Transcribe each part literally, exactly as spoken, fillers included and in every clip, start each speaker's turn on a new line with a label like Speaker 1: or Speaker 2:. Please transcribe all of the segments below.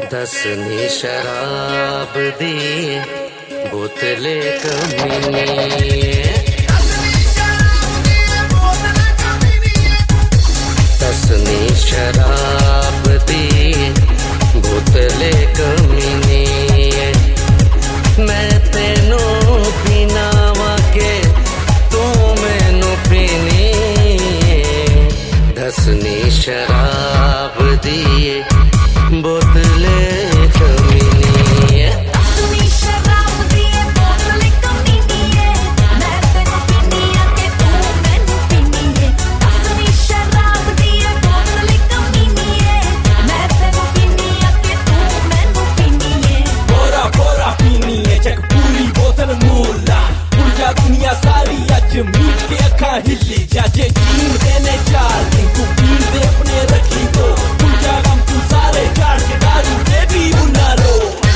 Speaker 1: दसनी शराब दी बोतले कमीनी, दसनी शराब दी बोतले कमीनी। मैं तेनू पीना वाके तू मैनू पीनी, दसनी शराब दी बोतले कमीनी।
Speaker 2: दसनी शराब दी बोतले कमीनी है, मैं तेनू पीनी आके तू मैनू पीनी है। दसनी शराब दी बोतले कमीनी है, मैं तेनू पीनी आके तू मैनू पीनी है।
Speaker 3: बोरा बोरा पीनी है चक पूरी बोतल मूला, पूरा दुनिया सारी अज मीट के अखा हिली जाजे जीन देने चार दिन तू पीन दे अपने रखी तो पूरा गम तू सारे चार के दारू दे भी उन्ना रो।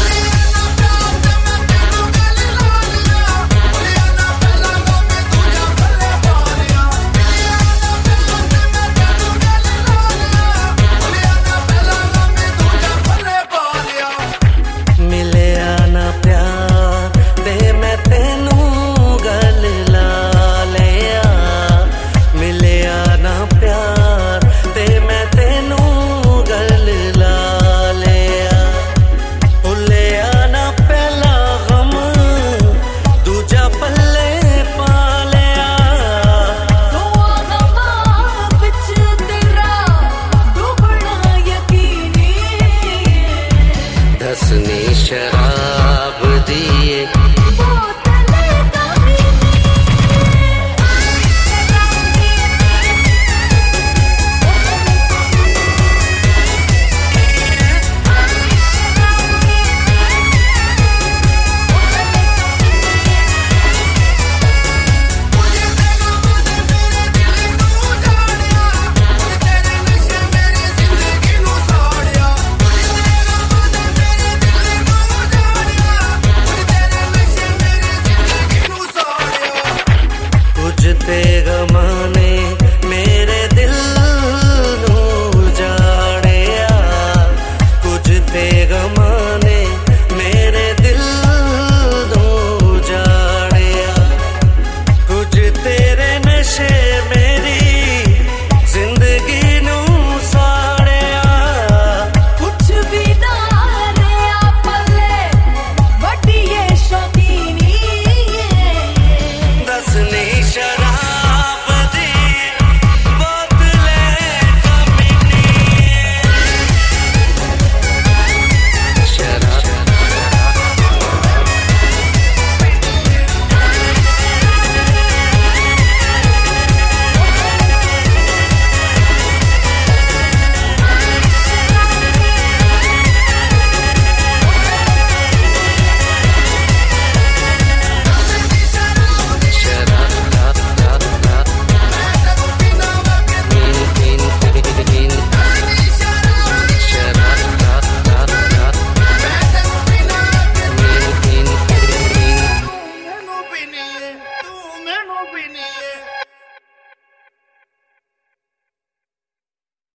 Speaker 1: मिले आना प्यार दे मैं तेनू गल ला लिया, मिले आना प्यार दे मैं तेनू गल ला लिया। भुले आना पहला गम दूजा पल्ले पा लिया,
Speaker 2: दुआ गमां बिच तेरा डूबना यकीनी।
Speaker 1: दसनी शराब